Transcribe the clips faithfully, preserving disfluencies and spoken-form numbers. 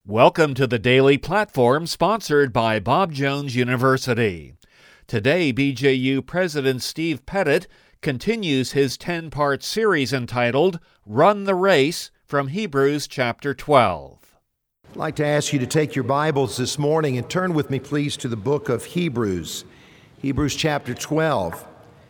Welcome to the Daily Platform sponsored by Bob Jones University. Today, B J U President Steve Pettit continues his ten-part series entitled Run the Race from Hebrews chapter twelve. I'd like to ask you to take your Bibles this morning and turn with me, please, to the book of Hebrews, Hebrews chapter twelve.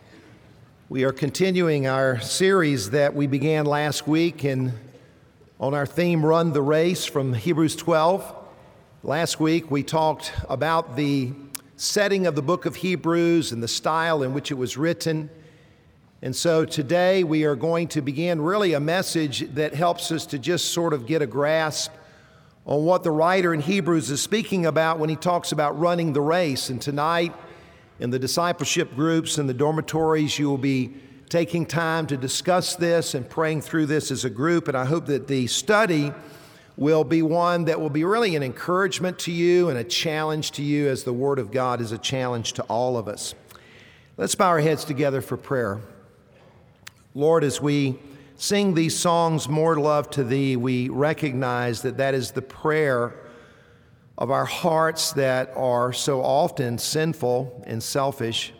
We are continuing our series that we began last week and on our theme, Run the Race from Hebrews twelve. Last week we talked about the setting of the book of Hebrews and the style in which it was written. And so today we are going to begin really a message that helps us to just sort of get a grasp on what the writer in Hebrews is speaking about when he talks about running the race. And tonight in the discipleship groups and the dormitories, you will be taking time to discuss this and praying through this as a group. And I hope that the study will be one that will be really an encouragement to you and a challenge to you, as the Word of God is a challenge to all of us. Let's bow our heads together for prayer. Lord, as we sing these songs, More Love to Thee, we recognize that that is the prayer of our hearts that are so often sinful and selfish.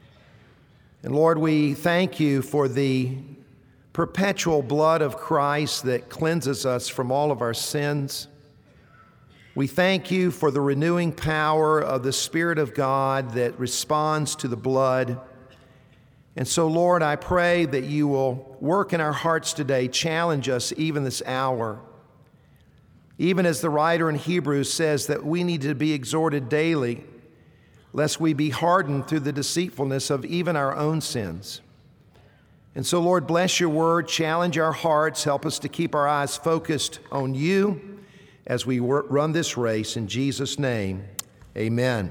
And Lord, we thank you for the perpetual blood of Christ that cleanses us from all of our sins. We thank you for the renewing power of the Spirit of God that responds to the blood. And so, Lord, I pray that you will work in our hearts today, challenge us even this hour. Even as the writer in Hebrews says that we need to be exhorted daily, lest we be hardened through the deceitfulness of even our own sins. And so, Lord, bless your word, challenge our hearts, help us to keep our eyes focused on you as we run this race. In Jesus' name, amen.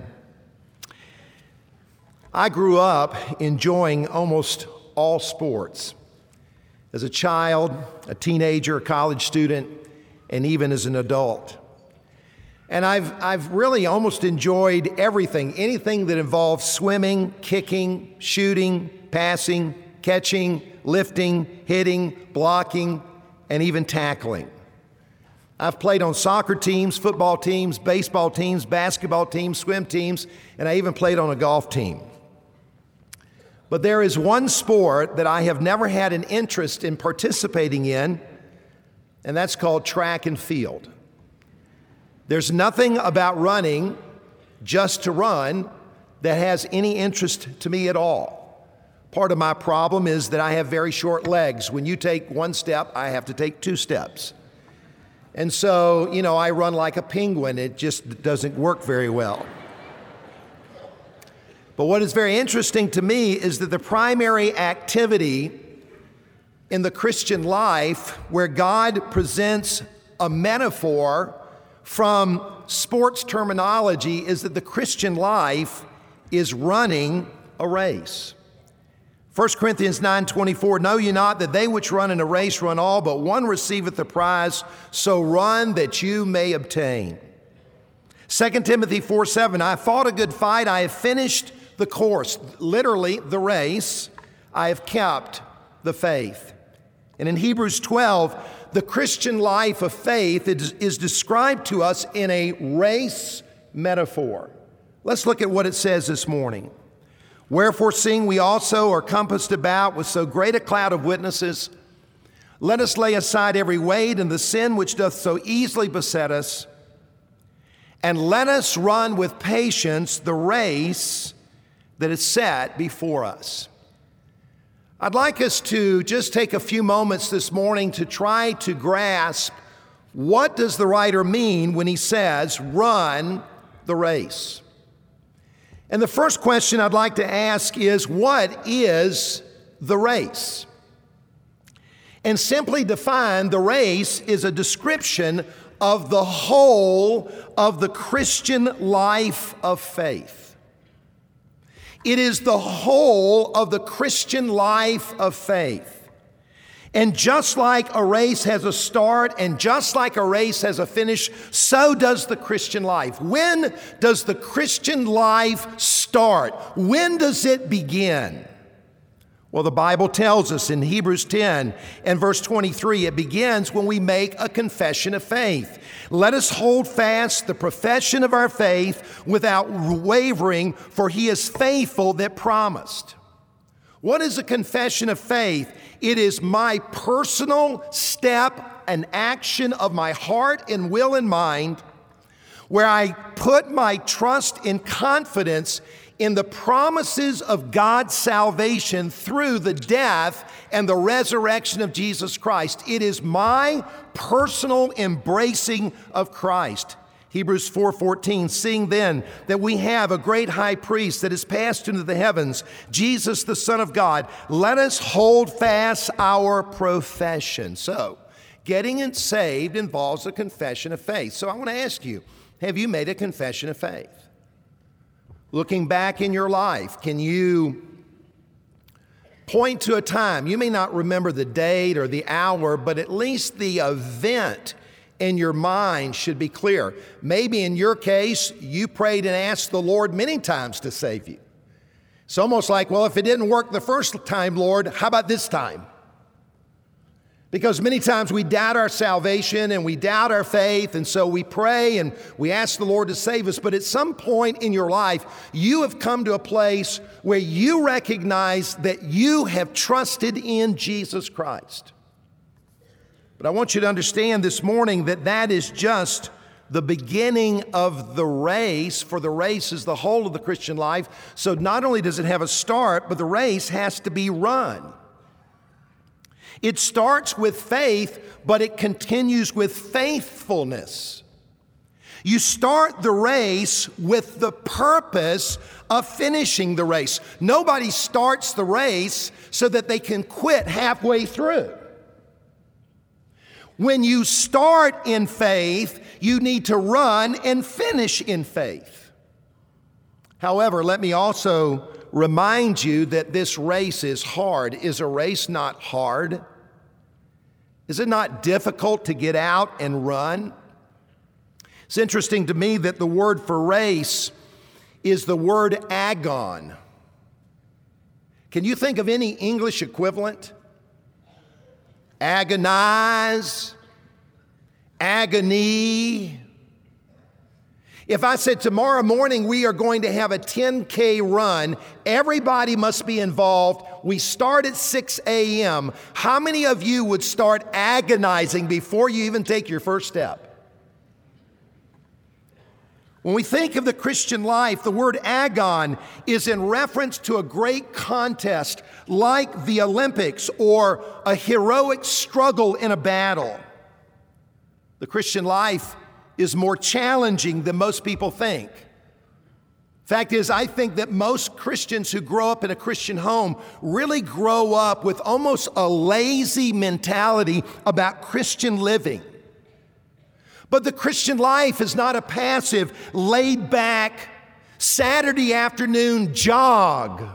I grew up enjoying almost all sports. As a child, a teenager, a college student, and even as an adult. And I've I've really almost enjoyed everything, anything that involves swimming, kicking, shooting, passing, catching, lifting, hitting, blocking, and even tackling. I've played on soccer teams, football teams, baseball teams, basketball teams, swim teams, and I even played on a golf team. But there is one sport that I have never had an interest in participating in, and that's called track and field. There's nothing about running just to run that has any interest to me at all. Part of my problem is that I have very short legs. When you take one step, I have to take two steps. And so, you know, I run like a penguin. It just doesn't work very well. But what is very interesting to me is that the primary activity in the Christian life where God presents a metaphor from sports terminology is that the Christian life is running a race. First Corinthians nine twenty-four, know ye not that they which run in a race run all, but one receiveth the prize, so run that you may obtain. Second Timothy four seven, I fought a good fight, I have finished the course, literally the race, I have kept the faith. And in Hebrews twelve, the Christian life of faith is described to us in a race metaphor. Let's look at what it says this morning. Wherefore, seeing we also are compassed about with so great a cloud of witnesses, let us lay aside every weight and the sin which doth so easily beset us, and let us run with patience the race that is set before us. I'd like us to just take a few moments this morning to try to grasp what does the writer mean when he says, run the race. And the first question I'd like to ask is, what is the race? And simply defined, the race is a description of the whole of the Christian life of faith. It is the whole of the Christian life of faith. And just like a race has a start and just like a race has a finish, so does the Christian life. When does the Christian life start? When does it begin? Well, the Bible tells us in Hebrews ten and verse twenty-three, it begins when we make a confession of faith. Let us hold fast the profession of our faith without wavering, for he is faithful that promised. What is a confession of faith? It is my personal step and action of my heart and will and mind, where I put my trust and confidence in the promises of God's salvation through the death and the resurrection of Jesus Christ. It is my personal embracing of Christ. Hebrews four fourteen, seeing then that we have a great high priest that has passed into the heavens, Jesus the Son of God, let us hold fast our profession. So, getting it saved involves a confession of faith. So I want to ask you, have you made a confession of faith? Looking back in your life, can you point to a time? You may not remember the date or the hour, but at least the event in your mind should be clear. Maybe in your case, you prayed and asked the Lord many times to save you. It's almost like, well, if it didn't work the first time, Lord, how about this time? Because many times we doubt our salvation and we doubt our faith, and so we pray and we ask the Lord to save us. But at some point in your life, you have come to a place where you recognize that you have trusted in Jesus Christ. But I want you to understand this morning that that is just the beginning of the race, for the race is the whole of the Christian life. So not only does it have a start, but the race has to be run. It starts with faith, but it continues with faithfulness. You start the race with the purpose of finishing the race. Nobody starts the race so that they can quit halfway through. When you start in faith, you need to run and finish in faith. However, let me also remind you that this race is hard. Is a race not hard? Is it not difficult to get out and run? It's interesting to me that the word for race is the word agon. Can you think of any English equivalent? Agonize, agony. If I said tomorrow morning we are going to have a ten K run, everybody must be involved. We start at six a.m. How many of you would start agonizing before you even take your first step? When we think of the Christian life, the word agon is in reference to a great contest like the Olympics or a heroic struggle in a battle. The Christian life is more challenging than most people think. Fact is, I think that most Christians who grow up in a Christian home really grow up with almost a lazy mentality about Christian living. But the Christian life is not a passive, laid-back, Saturday afternoon jog,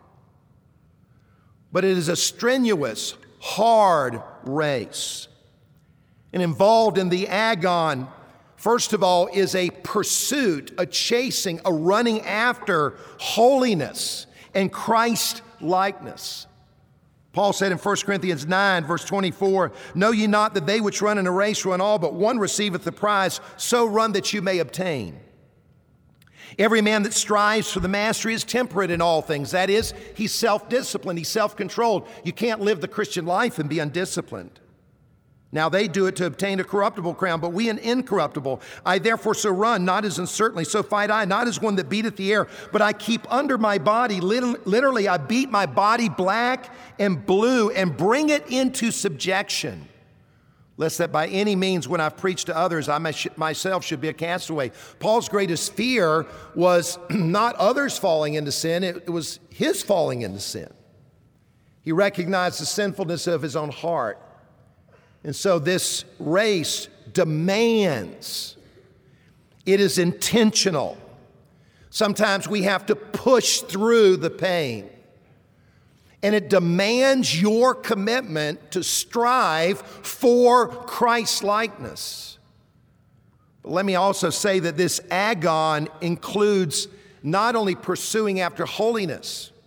but it is a strenuous, hard race. And involved in the agon, first of all, is a pursuit, a chasing, a running after holiness and Christ-likeness. Paul said in First Corinthians nine, verse twenty-four, know ye not that they which run in a race run all, but one receiveth the prize, so run that you may obtain. Every man that strives for the mastery is temperate in all things. That is, he's self-disciplined, he's self-controlled. You can't live the Christian life and be undisciplined. Now they do it to obtain a corruptible crown, but we an incorruptible. I therefore so run, not as uncertainly, so fight I, not as one that beateth the air, but I keep under my body. Literally, I beat my body black and blue and bring it into subjection, lest that by any means when I've preached to others, I myself should be a castaway. Paul's greatest fear was not others falling into sin, it was his falling into sin. He recognized the sinfulness of his own heart. And so this race demands, it is intentional. Sometimes we have to push through the pain. And it demands your commitment to strive for Christ-likeness. But let me also say that this agon includes not only pursuing after holiness,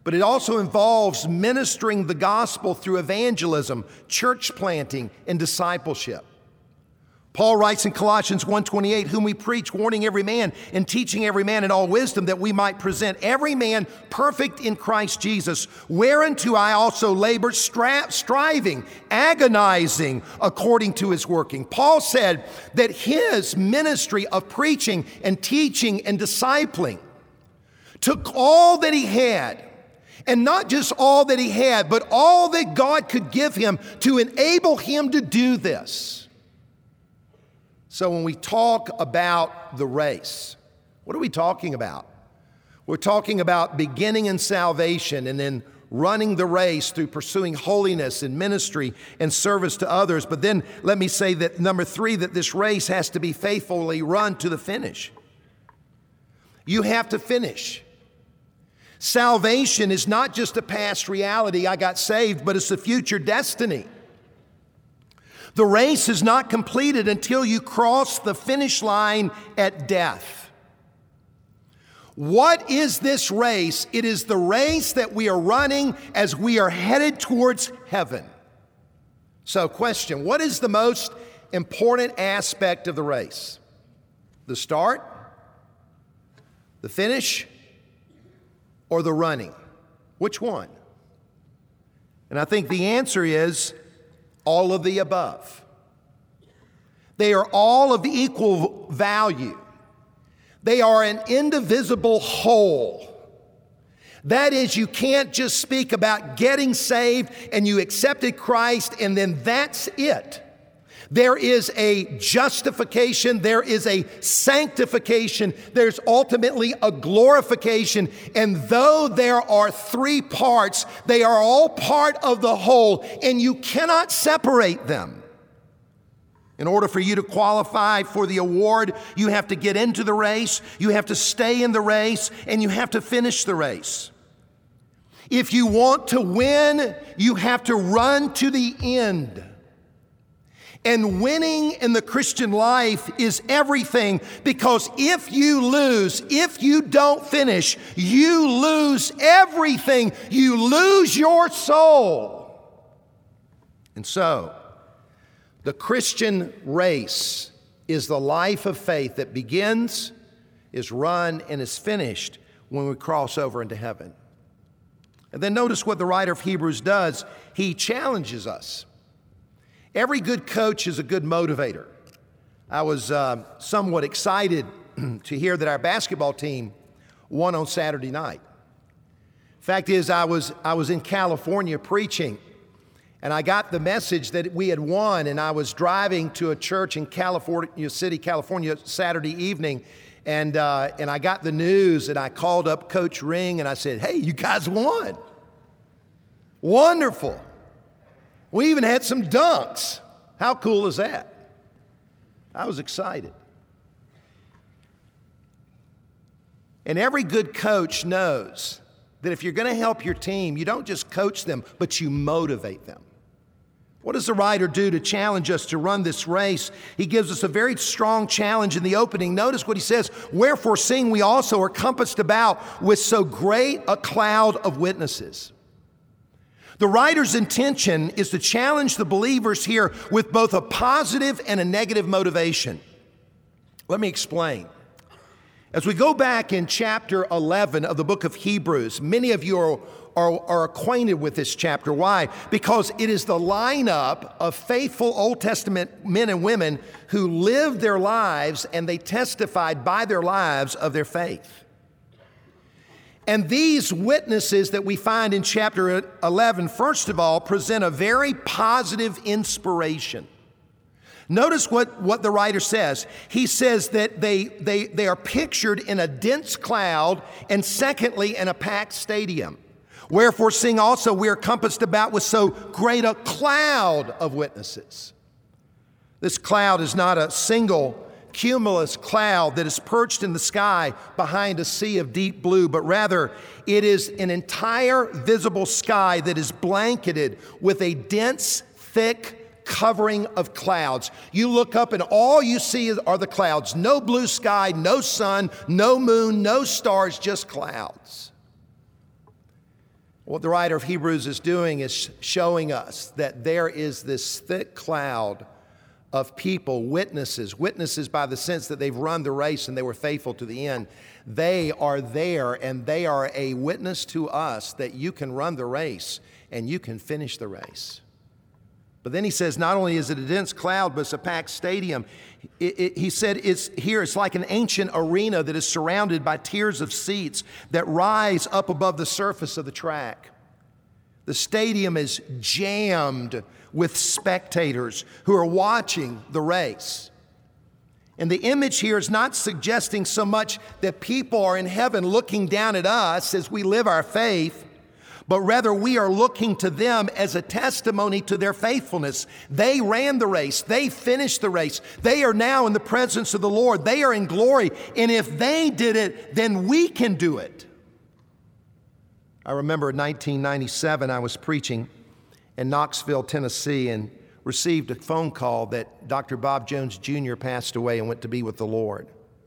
But it also involves ministering the gospel through evangelism, church planting, and discipleship. Paul writes in Colossians one twenty-eight, whom we preach, warning every man and teaching every man in all wisdom, that we might present every man perfect in Christ Jesus, whereunto I also labor, stra- striving, agonizing according to his working. Paul said that his ministry of preaching and teaching and discipling took all that he had, and not just all that he had, but all that God could give him to enable him to do this. So when we talk about the race, what are we talking about? We're talking about beginning in salvation and then running the race through pursuing holiness and ministry and service to others. But then let me say that number three, that this race has to be faithfully run to the finish. You have to finish. Salvation is not just a past reality, I got saved, but it's a future destiny. The race is not completed until you cross the finish line at death. What is this race? It is the race that we are running as we are headed towards heaven. So, question, what is the most important aspect of the race? The start, the finish, or the running? Which one? And I think the answer is all of the above. They are all of equal value. They are an indivisible whole. That is, you can't just speak about getting saved and you accepted Christ and then that's it. There is a justification, there is a sanctification, there's ultimately a glorification. And though there are three parts, they are all part of the whole, and you cannot separate them. In order for you to qualify for the award, you have to get into the race, you have to stay in the race, and you have to finish the race. If you want to win, you have to run to the end. And winning in the Christian life is everything, because if you lose, if you don't finish, you lose everything. You lose your soul. And so, the Christian race is the life of faith that begins, is run, and is finished when we cross over into heaven. And then notice what the writer of Hebrews does. He challenges us. Every good coach is a good motivator. I was uh, somewhat excited to hear that our basketball team won on Saturday night. Fact is, I was, I was in California preaching, and I got the message that we had won, and I was driving to a church in California City, California, Saturday evening, and, uh, and I got the news, and I called up Coach Ring, and I said, hey, you guys won. Wonderful. We even had some dunks. How cool is that? I was excited. And every good coach knows that if you're going to help your team, you don't just coach them, but you motivate them. What does the writer do to challenge us to run this race? He gives us a very strong challenge in the opening. Notice what he says, wherefore seeing we also are compassed about with so great a cloud of witnesses. The writer's intention is to challenge the believers here with both a positive and a negative motivation. Let me explain. As we go back in chapter eleven of the book of Hebrews, many of you are, are, are acquainted with this chapter. Why? Because it is the lineup of faithful Old Testament men and women who lived their lives and they testified by their lives of their faith. And these witnesses that we find in chapter eleven, first of all, present a very positive inspiration. Notice what, what the writer says. He says that they, they, they are pictured in a dense cloud, and secondly, in a packed stadium. Wherefore, seeing also we are compassed about with so great a cloud of witnesses. This cloud is not a single cumulus cloud that is perched in the sky behind a sea of deep blue, but rather it is an entire visible sky that is blanketed with a dense, thick covering of clouds. You look up and all you see are the clouds. No blue sky, no sun, no moon, no stars, just clouds. What the writer of Hebrews is doing is showing us that there is this thick cloud of people, witnesses, witnesses by the sense that they've run the race and they were faithful to the end. They are there, and they are a witness to us that you can run the race and you can finish the race. But then he says, not only is it a dense cloud, but it's a packed stadium. It, it, he said, it's here, it's like an ancient arena that is surrounded by tiers of seats that rise up above the surface of the track. The stadium is jammed with spectators who are watching the race. And the image here is not suggesting so much that people are in heaven looking down at us as we live our faith, but rather we are looking to them as a testimony to their faithfulness. They ran the race. They finished the race. They are now in the presence of the Lord. They are in glory. And if they did it, then we can do it. I remember in nineteen ninety-seven, I was preaching in Knoxville, Tennessee, and received a phone call that Doctor Bob Jones Junior passed away and went to be with the Lord.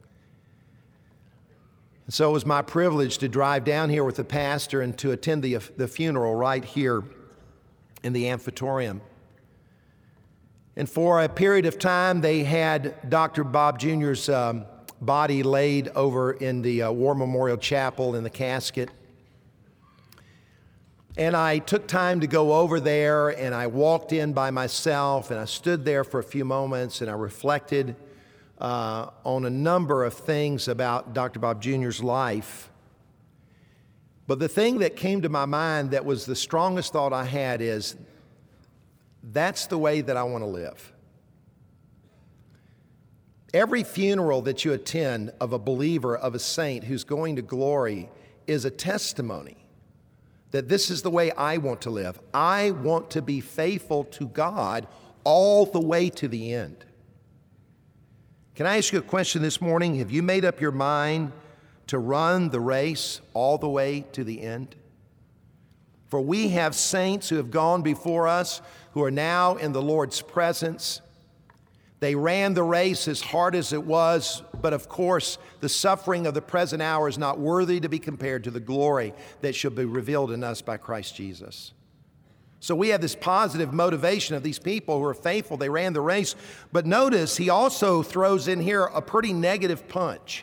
And so it was my privilege to drive down here with the pastor and to attend the, the funeral right here in the amphitheater. And for a period of time, they had Doctor Bob Junior's um, body laid over in the uh, War Memorial Chapel in the casket. And I took time to go over there, and I walked in by myself, and I stood there for a few moments, and I reflected uh, on a number of things about Doctor Bob Junior's life. But the thing that came to my mind that was the strongest thought I had is, that's the way that I want to live. Every funeral that you attend of a believer, of a saint who's going to glory, is a testimony that this is the way I want to live. I want to be faithful to God all the way to the end. Can I ask you a question this morning? Have you made up your mind to run the race all the way to the end? For we have saints who have gone before us, who are now in the Lord's presence. They ran the race as hard as it was, but of course, the suffering of the present hour is not worthy to be compared to the glory that shall be revealed in us by Christ Jesus. So we have this positive motivation of these people who are faithful. They ran the race. But notice, he also throws in here a pretty negative punch.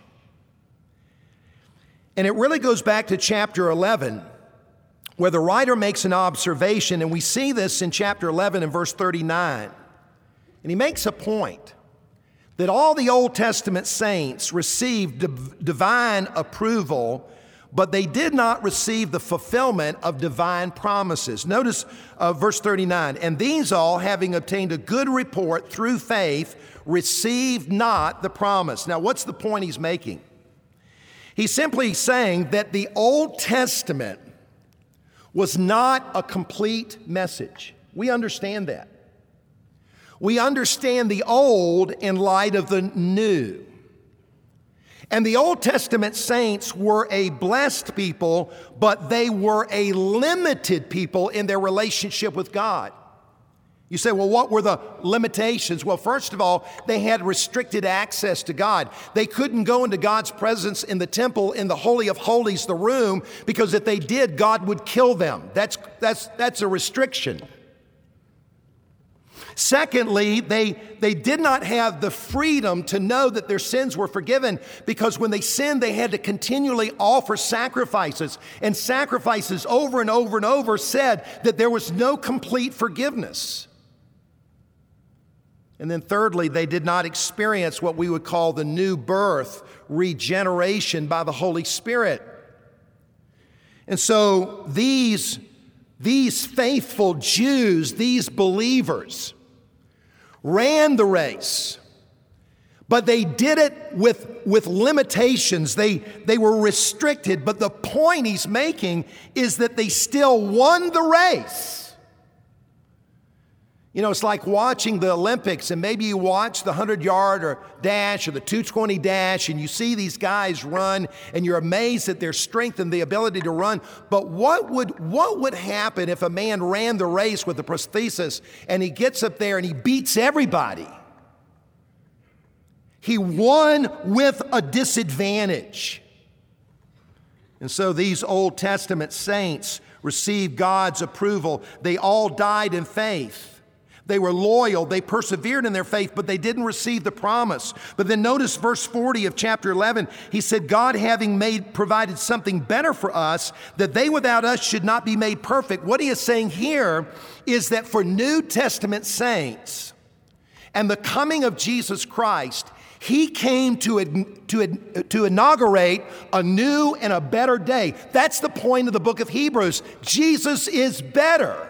And it really goes back to chapter eleven, where the writer makes an observation, and we see this in chapter eleven and verse thirty-nine. And he makes a point that all the Old Testament saints received div- divine approval, but they did not receive the fulfillment of divine promises. Notice uh, verse thirty-nine, and these all, having obtained a good report through faith, received not the promise. Now, what's the point he's making? He's simply saying that the Old Testament was not a complete message. We understand that. We understand the old in light of the new. And the Old Testament saints were a blessed people, but they were a limited people in their relationship with God. You say, well, what were the limitations? Well, first of all, they had restricted access to God. They couldn't go into God's presence in the temple, in the Holy of Holies, the room, because if they did, God would kill them. That's, that's, that's a restriction. Secondly, they, they did not have the freedom to know that their sins were forgiven, because when they sinned, they had to continually offer sacrifices. And sacrifices over and over and over said that there was no complete forgiveness. And then thirdly, they did not experience what we would call the new birth, regeneration by the Holy Spirit. And so these, these faithful Jews, these believers, ran the race, but they did it with, with limitations. They, they were restricted, but the point he's making is that they still won the race. You know, it's like watching the Olympics, and maybe you watch the hundred-yard or dash or the two twenty dash, and you see these guys run, and you're amazed at their strength and the ability to run. But what would, what would happen if a man ran the race with a prosthesis, and he gets up there and he beats everybody? He won with a disadvantage. And so these Old Testament saints received God's approval. They all died in faith. They were loyal, they persevered in their faith, but they didn't receive the promise. But then notice verse forty of chapter eleven. He said, God having made, provided something better for us, that they without us should not be made perfect. What he is saying here is that for New Testament saints and the coming of Jesus Christ, he came to, to, to inaugurate a new and a better day. That's the point of the book of Hebrews. Jesus is better.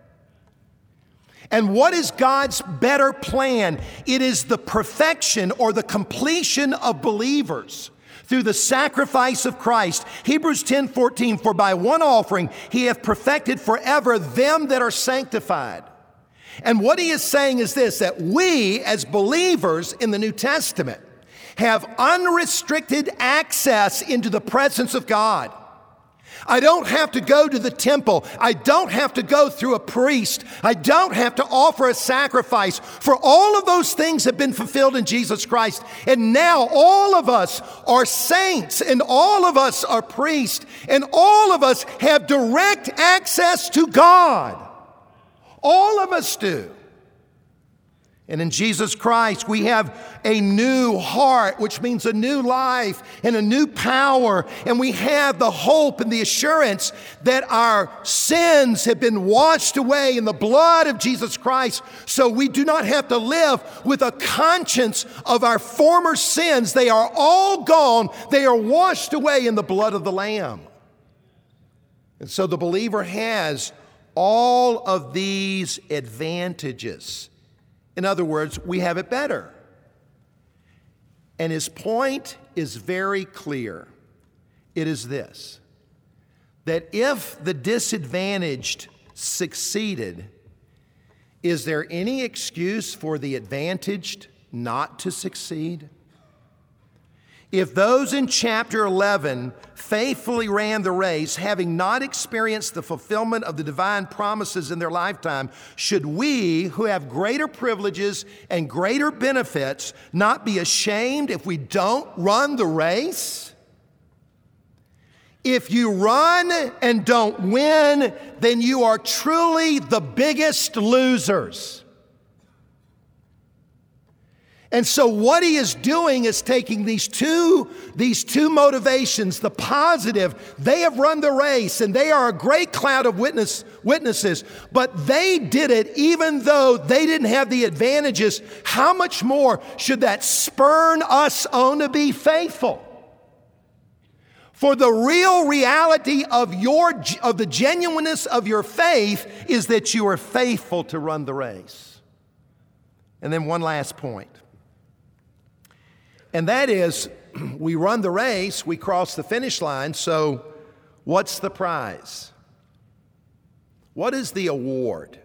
And what is God's better plan? It is the perfection or the completion of believers through the sacrifice of Christ. Hebrews ten fourteen, for by one offering he hath perfected forever them that are sanctified. And what he is saying is this, that we as believers in the New Testament have unrestricted access into the presence of God. I don't have to go to the temple. I don't have to go through a priest. I don't have to offer a sacrifice. For all of those things have been fulfilled in Jesus Christ. And now all of us are saints and all of us are priests and all of us have direct access to God. All of us do. And in Jesus Christ, we have a new heart, which means a new life and a new power. And we have the hope and the assurance that our sins have been washed away in the blood of Jesus Christ. So we do not have to live with a conscience of our former sins. They are all gone. They are washed away in the blood of the Lamb. And so the believer has all of these advantages. In other words, we have it better. And his point is very clear. It is this, that if the disadvantaged succeeded, is there any excuse for the advantaged not to succeed? If those in chapter eleven faithfully ran the race, having not experienced the fulfillment of the divine promises in their lifetime, should we, who have greater privileges and greater benefits, not be ashamed if we don't run the race? If you run and don't win, then you are truly the biggest losers. And so what he is doing is taking these two, these two motivations, the positive, they have run the race and they are a great cloud of witness, witnesses, but they did it even though they didn't have the advantages. How much more should that spurn us on to be faithful? For the real reality of your, of the genuineness of your faith is that you are faithful to run the race. And then one last point. And that is, we run the race, we cross the finish line, so what's the prize? What is the award?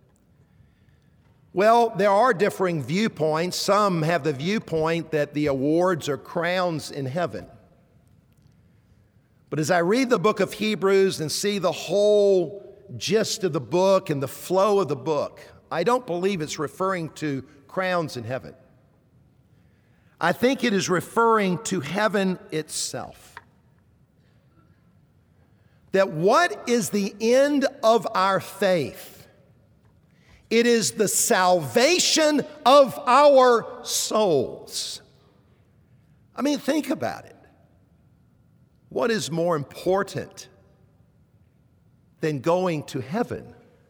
Well, there are differing viewpoints. Some have the viewpoint that the awards are crowns in heaven. But as I read the book of Hebrews and see the whole gist of the book and the flow of the book, I don't believe it's referring to crowns in heaven. I think it is referring to heaven itself. That what is the end of our faith? It is the salvation of our souls. I mean, think about it. What is more important than going to heaven?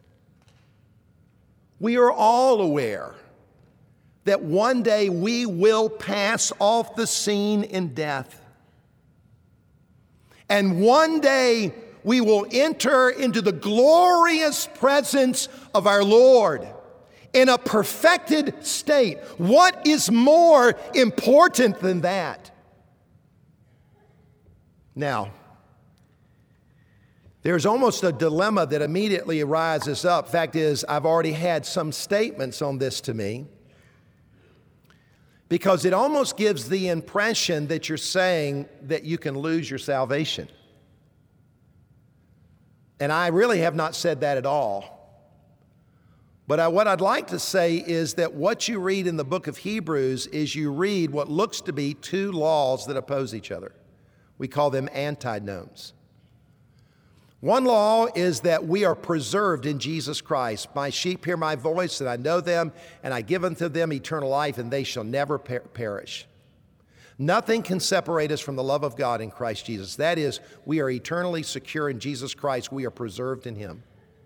We are all aware that one day we will pass off the scene in death. And one day we will enter into the glorious presence of our Lord in a perfected state. What is more important than that? Now, there's almost a dilemma that immediately arises up. Fact is, I've already had some statements on this to me, because it almost gives the impression that you're saying that you can lose your salvation. And I really have not said that at all. But I, what I'd like to say is that what you read in the book of Hebrews is you read what looks to be two laws that oppose each other. We call them antinomes. One law is that we are preserved in Jesus Christ. My sheep hear my voice, and I know them, and I give unto them eternal life, and they shall never per- perish. Nothing can separate us from the love of God in Christ Jesus. That is, we are eternally secure in Jesus Christ. We are preserved in Him.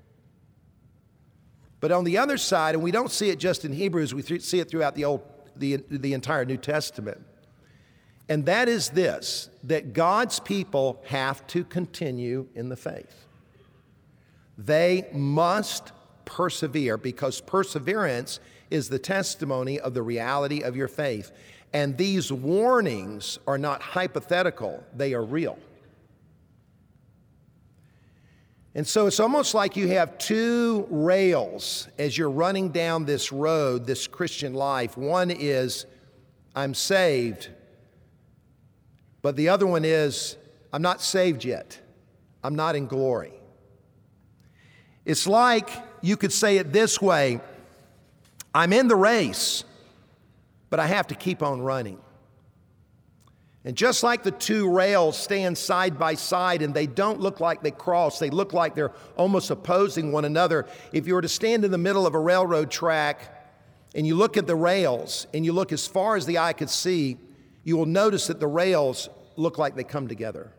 But on the other side, and we don't see it just in Hebrews, we th- see it throughout the Old, the, the entire New Testament. And that is this, that God's people have to continue in the faith. They must persevere, because perseverance is the testimony of the reality of your faith. And these warnings are not hypothetical, they are real. And so it's almost like you have two rails as you're running down this road, this Christian life. One is, I'm saved. But the other one is, I'm not saved yet. I'm not in glory. It's like you could say it this way, I'm in the race, but I have to keep on running. And just like the two rails stand side by side and they don't look like they cross, they look like they're almost opposing one another. If you were to stand in the middle of a railroad track and you look at the rails and you look as far as the eye could see, you will notice that the rails look like they come together.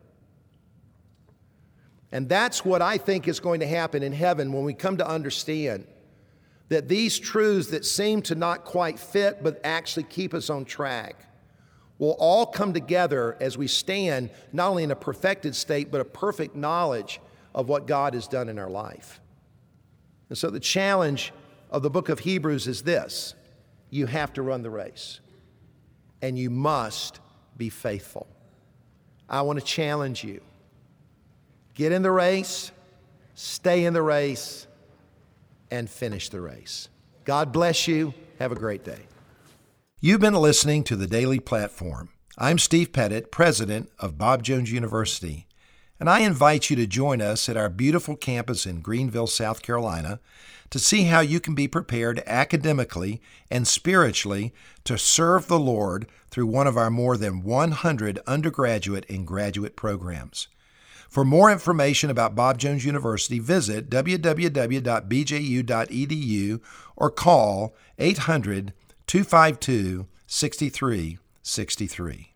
And that's what I think is going to happen in heaven when we come to understand that these truths that seem to not quite fit but actually keep us on track will all come together as we stand not only in a perfected state but a perfect knowledge of what God has done in our life. And so the challenge of the book of Hebrews is this: you have to run the race. And you must be faithful. I want to challenge you. Get in the race, stay in the race, and finish the race. God bless you. Have a great day. You've been listening to The Daily Platform. I'm Steve Pettit, president of Bob Jones University, and I invite you to join us at our beautiful campus in Greenville, South Carolina, to see how you can be prepared academically and spiritually to serve the Lord through one of our more than one hundred undergraduate and graduate programs. For more information about Bob Jones University, visit w w w dot b j u dot e d u or call eight hundred, two five two, six three six three.